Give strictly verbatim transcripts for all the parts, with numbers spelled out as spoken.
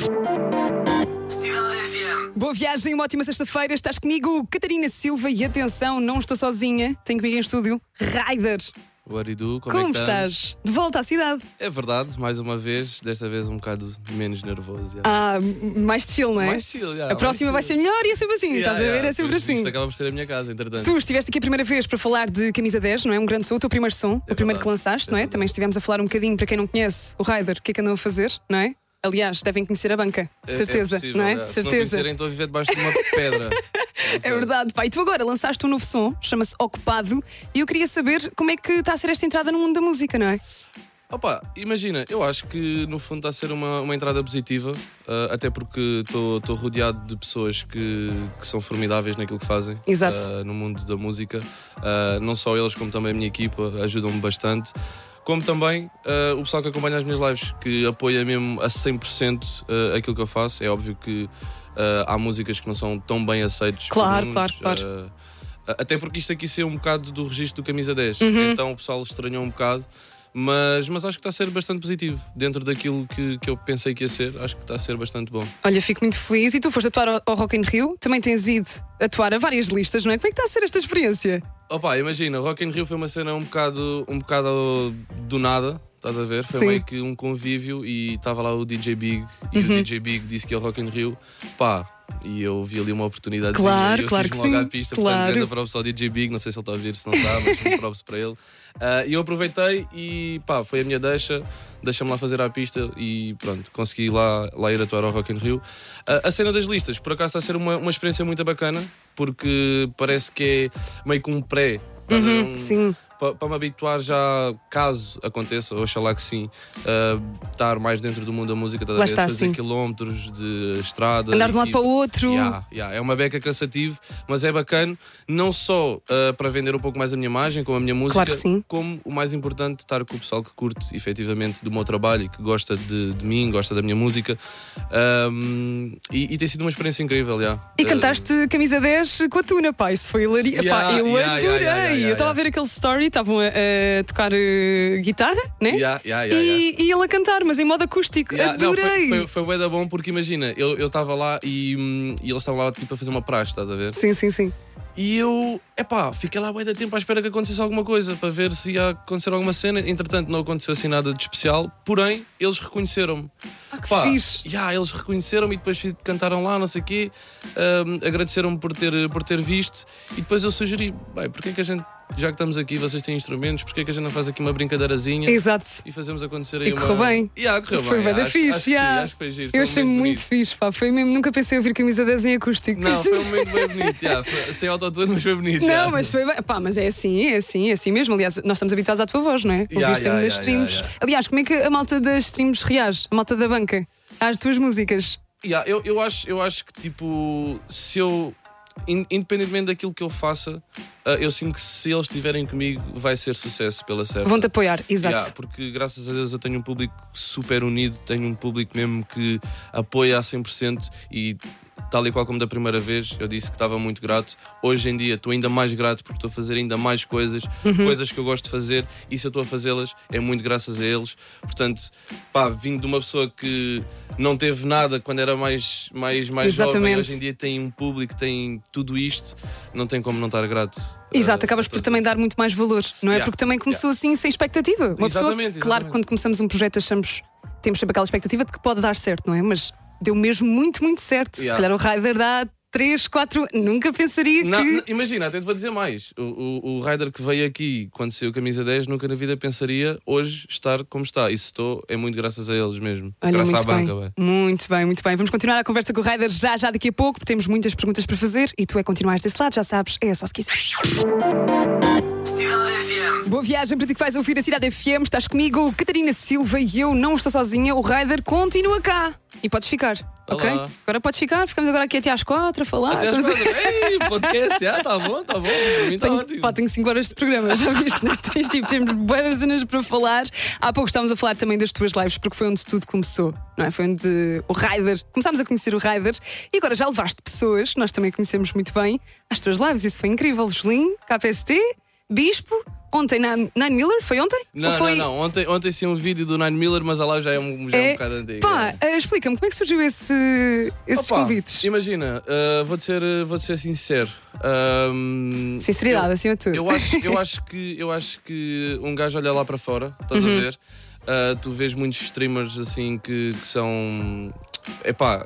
Cidade F M. Boa viagem, uma ótima sexta-feira. Estás comigo, Catarina Silva, e atenção, não estou sozinha. Tenho comigo em estúdio Ryder. What do, como, Como é que estás? De volta à cidade. É verdade, mais uma vez, desta vez um bocado menos nervoso. já. Ah, mais chill, não é? Mais chill, já, A próxima vai mais ser chill. melhor e é sempre assim, Yeah, estás a ver? yeah, É sempre pois assim. Isto acaba por ser a minha casa, entretanto. Tu estiveste aqui a primeira vez para falar de Camisa dez, não é? Um grande som, o teu primeiro som, É o primeiro verdade, que lançaste, é não é? verdade. Também estivemos a falar um bocadinho, para quem não conhece, o Ryder, o que é que andam a fazer, não é? Aliás, devem conhecer a banca, de É- certeza, é possível, não é? já. De Se não certeza. conhecerem, estou a viver debaixo de uma pedra. É verdade, pá. E tu agora lançaste um novo som, chama-se Ocupado, e eu queria saber como é que está a ser esta entrada no mundo da música, não é? Opa, imagina, eu acho que no fundo está a ser uma, uma entrada positiva, uh, até porque estou rodeado de pessoas que, que são formidáveis naquilo que fazem. Exato. uh, no mundo da música. Uh, não só eles, como também a minha equipa ajudam-me bastante. Como também uh, o pessoal que acompanha as minhas lives, que apoia mesmo a cem por cento uh, aquilo que eu faço. É óbvio que uh, há músicas que não são tão bem aceitas. Claro, por uns, claro, claro. uh, até porque isto aqui saiu um bocado do registro do Camisa dez. Uhum. Então o pessoal estranhou um bocado. Mas, mas acho que está a ser bastante positivo. Dentro daquilo que, que eu pensei que ia ser, acho que está a ser bastante bom. Olha, fico muito feliz. E tu foste atuar ao, ao Rock in Rio, também tens ido atuar a várias listas, não é? Como é que está a ser esta experiência? Opa, imagina, Rock in Rio foi uma cena um bocado, um bocado do nada, estás a ver? Foi Sim. meio que um convívio e estava lá o D J Big e Uhum. o D J Big disse que ia ao Rock in Rio, pá, e eu vi ali uma oportunidade Claro, e eu claro fiz-me que logo sim, à pista, claro. portanto, grande props ao D J Big, não sei se ele está a ouvir, se não está, mas um props para ele. Ah, E eu aproveitei e pá, foi a minha deixa, deixa-me lá fazer à pista e pronto, consegui lá, lá ir atuar ao Rock in Rio. Ah, a cena das listas, por acaso está a ser uma, uma experiência muito bacana, porque parece que é meio que um pré. estás a ver? Uhum, Um- sim. Para, para me habituar já, caso aconteça, oxalá que sim, uh, estar mais dentro do mundo da música, estás a Lá ver? está, Fazer sim. quilómetros de estrada. Andar de um lado e- para o outro. Yeah, yeah, é uma beca cansativo, mas é bacana, não só uh, para vender um pouco mais a minha imagem, com a minha música, Claro que sim. como o mais importante, estar com o pessoal que curte efetivamente do meu trabalho e que gosta de, de mim, gosta da minha música. Um, e, e tem sido uma experiência incrível, yeah. E Uh, cantaste Camisa dez com a Tuna, pá, isso foi hilaria. Yeah, Pá, eu yeah, adorei. yeah, yeah, yeah, Eu estava a yeah. ver aquele story, estavam a, a tocar eh, guitarra, né? Yeah, yeah, yeah, e, yeah. e ele a cantar, mas em modo acústico. Yeah, não, Adorei. foi, foi, foi bué da bom porque imagina, eu estava lá e, hum, e eles estavam lá tipo, a fazer uma praxe, estás a ver? Sim, sim, sim. E eu, epá, fiquei lá bué da tempo à espera que acontecesse alguma coisa, para ver se ia acontecer alguma cena. Entretanto, não aconteceu assim nada de especial, porém, eles reconheceram-me. Ah, que Pá, fixe. yeah, eles reconheceram-me e depois cantaram lá, não sei o quê, hum, agradeceram-me por ter, por ter visto e depois eu sugeri, bem, porque é que a gente, já que estamos aqui, vocês têm instrumentos, porque é que a gente não faz aqui uma brincadeirazinha Exato. e fazemos acontecer aí E uma... correu bem. Yeah, correu Foi bem. bué da acho, fixe, acho que sim, yeah. acho que foi giro, Eu foi um achei momento muito bonito. fixe, pá. Foi mesmo, nunca pensei ouvir Camisa dez em acústico. Não, foi um momento bem bonito, yeah, foi, sem autotune, mas foi bonito. Não, yeah. mas foi bem. Pá, mas é assim, é assim, é assim mesmo. Aliás, nós estamos habituados à tua voz, não é? Yeah, Ouviste yeah, nas yeah, streams. yeah, yeah. Aliás, como é que a malta das streams reage? A malta da banca? Às tuas músicas? Yeah, eu, eu, acho, eu acho que, tipo, se eu, in- independentemente daquilo que eu faça, uh, eu sinto que se eles estiverem comigo, vai ser sucesso pela certa. Vão-te apoiar, exato. Yeah, porque graças a Deus eu tenho um público super unido, tenho um público mesmo que apoia a cem por cento e tal e qual como da primeira vez, eu disse que estava muito grato. Hoje em dia estou ainda mais grato porque estou a fazer ainda mais coisas, Uhum. coisas que eu gosto de fazer e se eu estou a fazê-las é muito graças a eles. Portanto, pá, vindo de uma pessoa que não teve nada quando era mais, mais, mais jovem, Exatamente. hoje em dia tem um público, tem tudo isto, não tem como não estar grato. Exato, uh, acabas a por todos também eles. dar muito mais valor, não é? Yeah. Porque também começou assim sem expectativa. Uma pessoa, Exatamente, claro, exatamente. quando começamos um projeto achamos, temos sempre aquela expectativa de que pode dar certo, não é? Mas deu mesmo muito, muito certo. Yeah. Se calhar o Ryder dá três, quatro, nunca pensaria Não, que... não, imagina, até te vou dizer mais. O, o, o Ryder que veio aqui quando saiu Camisa dez, nunca na vida pensaria hoje estar como está. E se estou, é muito graças a eles mesmo. Olha, graças muito à bem, banca. Bem. muito bem, muito bem. Vamos continuar a conversa com o Ryder já, já daqui a pouco, porque temos muitas perguntas para fazer e tu é continuares desse lado, já sabes, é só se quiseres. Cidade F M. Boa viagem para ti que vais ouvir a Cidade F M. Estás comigo, Catarina Silva, e eu não estou sozinha. O Ryder continua cá. E podes ficar, ok? Olá. Agora podes ficar. Ficamos agora aqui até às quatro a falar. Até às Estamos a- quatro. Ei, podcast, já, tá bom, tá bom. Para mim está Tenho, ótimo. pá, tenho cinco horas de programa, já viste? Né? Tens, tipo, temos boas cenas para falar. Há pouco estávamos a falar também das tuas lives, porque foi onde tudo começou, não é? Foi onde o Ryder, começámos a conhecer o Ryder e agora já levaste pessoas, nós também conhecemos muito bem, às tuas lives. Isso foi incrível. Jolim, K P S T, Bispo, ontem Nine Miller, foi ontem? Não, Ou foi... não, não. Ontem, ontem sim um vídeo do Nine Miller, mas a live já é um, já é um É, bocado antigo. pá, uh, explica-me como é que surgiu esse, esses Opa, convites? Imagina, uh, vou-te ser, vou ser sincero. Um, Sinceridade, eu, acima de tudo. Eu acho, eu, acho que, eu acho que um gajo olha lá para fora, estás Uhum. a ver? Uh, tu vês muitos streamers assim que, que são. Epá,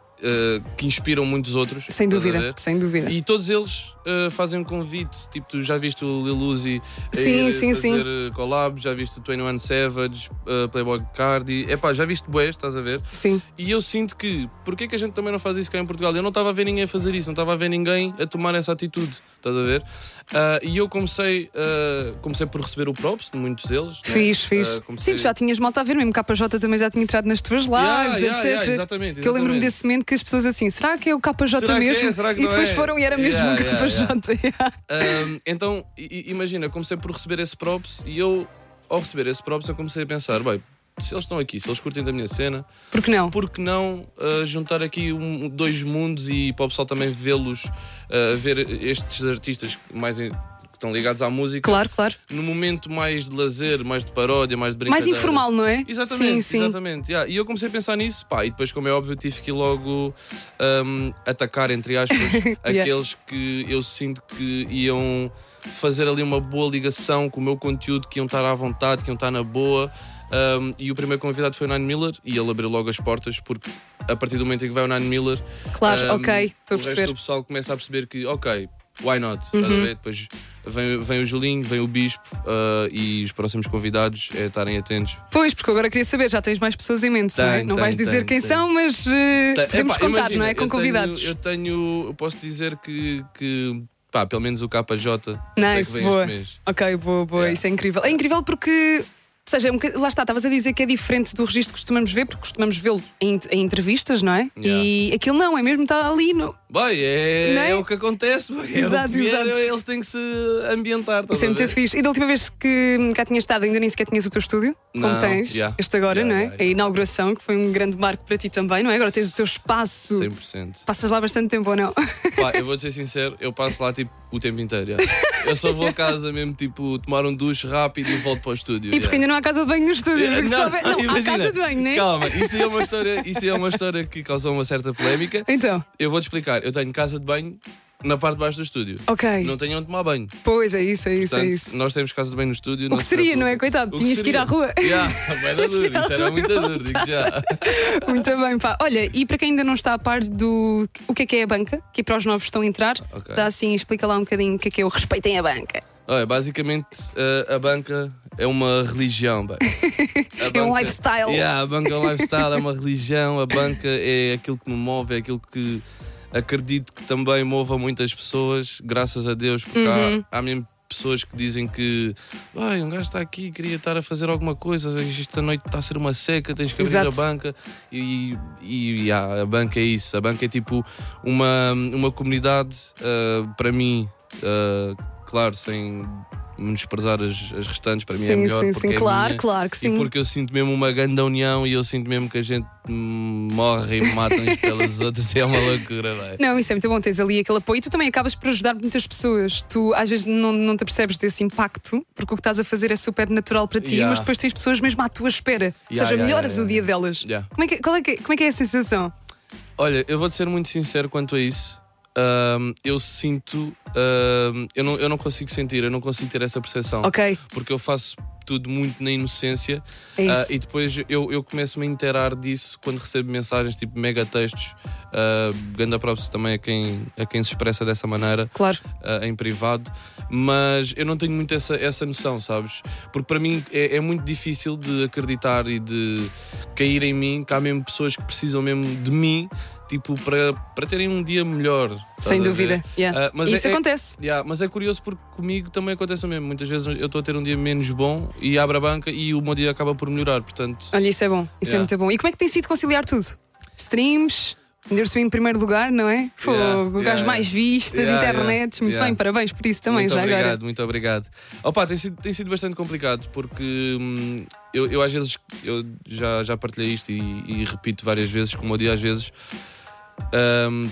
uh, que inspiram muitos outros. Sem estás a dúvida, ver? sem dúvida. E todos eles uh, fazem um convite. Tipo, tu já viste o Lil Uzi a Sim, ir sim, fazer sim. uh, collabs, já viste o twenty one Savage, uh, Playboy Cardi. Epá, já viste bués, estás a ver? Sim. E eu sinto que, porquê que a gente também não faz isso cá em Portugal? Eu não estava a ver ninguém a fazer isso, não estava a ver ninguém a tomar essa atitude, estás a ver? Uh, e eu comecei, uh, comecei por receber o props de muitos deles. Fiz, né? fiz. Uh, comecei... Sim, tu já tinhas malta a ver, mesmo K J também já tinha entrado nas tuas lives, Yeah, yeah, etcétera. yeah, exatamente, Que eu lembro-me exatamente. desse momento que as pessoas assim, será que é o K J Será que é? mesmo? Será que e não depois é? foram e era mesmo Yeah, o K J. yeah, Um, então, i- i- imagina, comecei por receber esse props e eu, ao receber esse props, eu comecei a pensar, bem, se eles estão aqui, se eles curtem da minha cena, Por que não? por que não uh, juntar aqui um- dois mundos e para o pessoal também vê-los, uh, ver estes artistas mais em- que estão ligados à música, Claro, claro. no momento mais de lazer, mais de paródia, mais de Mais brincadeira. informal, não é? Exatamente, Sim, sim. exatamente. Yeah. E eu comecei a pensar nisso, pá, e depois, como é óbvio, tive que ir logo um, atacar, entre aspas, aqueles que eu sinto que iam fazer ali uma boa ligação com o meu conteúdo, que iam estar à vontade, que iam estar na boa. Um, e o primeiro convidado foi o Nine Miller e ele abriu logo as portas, porque a partir do momento em que vai o Nine Miller, Claro, um, ok, estou a o resto perceber. do pessoal começa a perceber que, ok, why not? Estás a ver? Depois vem, vem o Julinho, vem o Bispo, uh, e os próximos convidados é estarem atentos. Pois, porque agora queria saber, já tens mais pessoas em mente, não é? Tenho, Não vais tenho, dizer tenho, quem tenho. são, mas uh, Tá, podemos epá, contar, imagina, não é? Com eu convidados. Tenho, eu tenho, eu posso dizer que, que pá, pelo menos o K J sei que Nice, vem boa. este mês. Ok, boa, boa, Yeah. isso é incrível. É incrível porque, ou seja, é um boca- lá está, estavas a dizer que é diferente do registro que costumamos ver, porque costumamos vê-lo em, em entrevistas, não é? Yeah. E aquilo não, é mesmo estar ali no. Bem, é, Não é? é o que acontece, boy, é Exato, o que vier, exato. eles têm que se ambientar. estás Isso é a muito ver? fixe. E da última vez que cá tinha estado, ainda nem sequer tinhas o teu estúdio, como Não, tens yeah. este agora, Yeah, não é? yeah, A inauguração, que foi um grande marco para ti também, não é? Agora tens o teu espaço. cem por cento. Passas lá bastante tempo ou não? Pá, eu vou-te ser sincero, eu passo lá tipo o tempo inteiro. yeah. Eu só vou a casa mesmo, tipo, tomar um duche rápido e volto para o estúdio. E porque yeah. ainda não há casa de banho no estúdio. Yeah, porque não, só houver- não, há imagina. casa de banho, não é? Calma, isso é uma história, isso é uma história que causou uma certa polémica. Então, Eu vou-te explicar, eu tenho casa de banho na parte de baixo do estúdio. ok. Não tenho onde tomar banho. Pois é isso, é isso, Portanto, é isso. nós temos casa de banho no estúdio. O que seria, não é? Coitado, tinhas que ir à rua. Yeah, vai dar duro, isso era muito duro, digo já. Muito bem, pá. Olha, e para quem ainda não está a par do o que é que é a banca, que para os novos estão a entrar, Ok. dá assim, explica lá um bocadinho o que é que é o Respeitem a Banca. Olha, basicamente uh, a banca é uma religião. Bem. A É um banca- lifestyle. Yeah, a banca é um lifestyle, é uma religião. A banca é aquilo que me move, é aquilo que acredito que também mova muitas pessoas, graças a Deus, porque Uhum. há, há mesmo pessoas que dizem que "Ai, um gajo está aqui, queria estar a fazer alguma coisa, esta noite está a ser uma seca, tens que abrir Exato. a banca." E, e yeah, a banca é isso, a banca é tipo uma, uma comunidade, uh, para mim, uh, claro, sem menosprezar as, as restantes, para mim é Sim, melhor. sim, porque sim, é claro, minha. claro que sim. E porque eu sinto mesmo uma grande união e eu sinto mesmo que a gente hum, morre e mata uns pelas outras e é uma loucura, vai. Não, isso é muito bom, tens ali aquele apoio e tu também acabas por ajudar muitas pessoas. Tu às vezes não, não te apercebes desse impacto, porque o que estás a fazer é super natural para ti, Yeah. mas depois tens pessoas mesmo à tua espera. Ou Yeah, seja, yeah, melhoras yeah, o dia delas. Yeah. Como, é que, qual é que, como é que é a sensação? Olha, eu vou-te ser muito sincero quanto a isso. Ahm, eu sinto, ahm, eu, não, eu não consigo sentir, eu não consigo ter essa percepção. Ok, Porque eu faço tudo muito na inocência. é isso. Ah, e depois eu, eu começo-me a inteirar disso quando recebo mensagens tipo mega textos. Uh, ganda props também a quem, a quem se expressa dessa maneira. Claro. Uh, em privado, mas eu não tenho muito essa, essa noção, sabes? Porque para mim é, é muito difícil de acreditar e de cair em mim, que há mesmo pessoas que precisam mesmo de mim, tipo, para, para terem um dia melhor. estás Sem a ver? dúvida. Yeah. Ah, mas Isso é- é- acontece. Yeah, mas é curioso porque comigo também acontece o mesmo. Muitas vezes eu estou a ter um dia menos bom e abro a banca e o meu dia acaba por melhorar, portanto... Olha, isso é bom, isso é Yeah. muito bom. E como é que tem sido conciliar tudo? Streams, ainda-se em primeiro lugar, não é? Fogo, Yeah, o gajo yeah, mais visto das yeah, internets. yeah, Muito yeah. bem, parabéns por isso também, muito já obrigado, agora. muito obrigado. Opa, tem sido, tem sido bastante complicado porque hum, eu, eu às vezes eu já, já partilhei isto e, e repito várias vezes que o meu dia às vezes hum,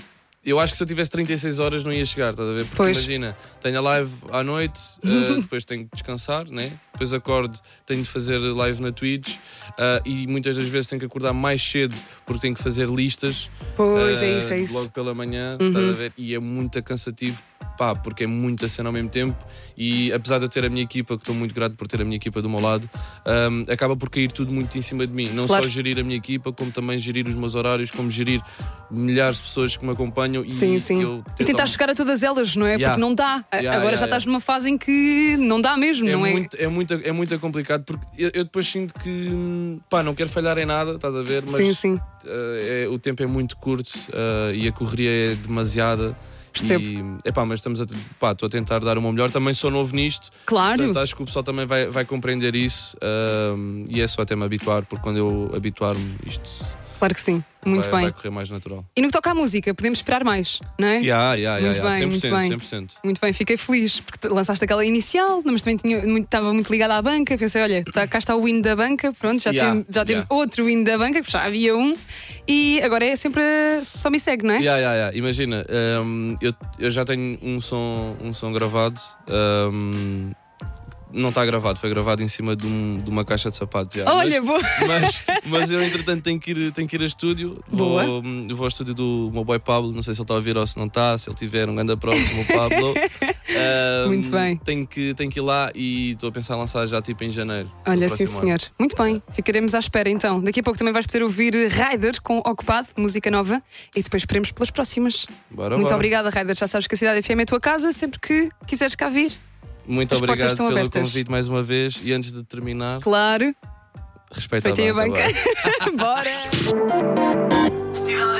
eu acho que se eu tivesse trinta e seis horas não ia chegar, estás a ver? Porque Pois. imagina, tenho a live à noite, uh, depois tenho que descansar, né? Depois acordo, tenho de fazer live na Twitch uh, e muitas das vezes tenho que acordar mais cedo porque tenho que fazer listas. Pois, uh, é isso, é isso. Logo pela manhã, Uhum. estás a ver? E é muito cansativo. Pá, porque é muita cena ao mesmo tempo e apesar de eu ter a minha equipa, que estou muito grato por ter a minha equipa do meu lado, um, acaba por cair tudo muito em cima de mim. Não Claro. só gerir a minha equipa, como também gerir os meus horários, como gerir milhares de pessoas que me acompanham e Sim, sim. eu E tentar tento- chegar a todas elas, não é? Yeah. Porque não dá. A- Yeah, Agora yeah, já estás yeah. numa fase em que não dá mesmo, É não é? muito, é, muito, é muito complicado porque eu, eu depois sinto que hum, pá, não quero falhar em nada, estás a ver? Mas Sim, sim. uh, é- o tempo é muito curto uh, e a correria é demasiada. Percebo. E, epá, mas estamos a, pá, estou a tentar dar o meu melhor. Também sou novo nisto. Claro. Portanto, acho que o pessoal também vai, vai compreender isso um, e é só até me habituar, porque quando eu habituar-me, isto Claro que sim. Muito vai, bem. vai correr mais natural. E no que toca à música, podemos esperar mais, não é? Yeah, yeah, Muito yeah, yeah. bem, muito cem por cento, bem. cem por cento. Muito bem, fiquei feliz porque te- lançaste aquela inicial, mas também tinha, muito, estava muito ligada à banca. Pensei, olha, tá, cá está o win da banca, pronto, já Yeah, tem, já tem yeah. outro win da banca, porque já havia um, e agora é sempre a- só me segue, não é? Yeah, yeah, yeah. Imagina, um, eu, eu já tenho um som, um som gravado. Um, não está gravado, foi gravado em cima de, um- de uma caixa de sapatos. yeah. Olha, mas, boa. mas, mas eu, entretanto, tenho que ir, tenho que ir a estúdio. Boa. Vou, vou ao estúdio do meu boy Pablo. Não sei se ele está a ouvir ou se não está. Se ele tiver um grande próximo, o Pablo. Um, Muito bem. Tenho que, tenho que ir lá e estou a pensar em lançar já tipo em janeiro. do Olha, sim próximo senhor. Muito bem, ficaremos à espera então. Daqui a pouco também vais poder ouvir Raider com Ocupado, música nova, e depois esperemos pelas próximas. ano. Bora, Muito bora. obrigada, Raider. Já sabes que a Cidade F M é a tua casa, sempre que quiseres cá vir. Muito As portas obrigado estão pelo abertas. convite mais uma vez. E antes de terminar, Claro, respeita feitei a banca. banca. bora. Bora! Cidade